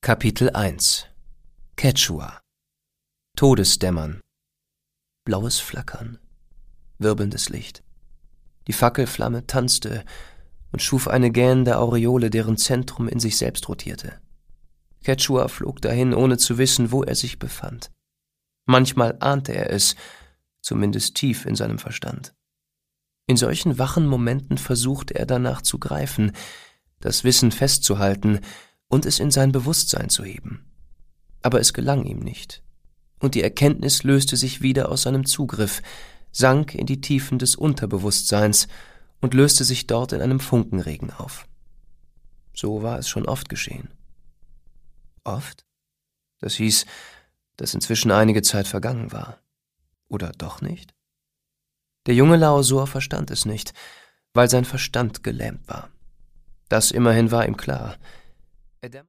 Kapitel 1 Quechua Todesdämmern. Blaues Flackern, wirbelndes Licht. Die Fackelflamme tanzte und schuf eine gähnende Aureole, deren Zentrum in sich selbst rotierte. Quechua flog dahin, ohne zu wissen, wo er sich befand. Manchmal ahnte er es, zumindest tief in seinem Verstand. In solchen wachen Momenten versuchte er danach zu greifen, das Wissen festzuhalten und es in sein Bewusstsein zu heben. Aber es gelang ihm nicht, und die Erkenntnis löste sich wieder aus seinem Zugriff, sank in die Tiefen des Unterbewusstseins und löste sich dort in einem Funkenregen auf. So war es schon oft geschehen. Oft? Das hieß, dass inzwischen einige Zeit vergangen war. Oder doch nicht? Der junge Laosor verstand es nicht, weil sein Verstand gelähmt war. Das immerhin war ihm klar.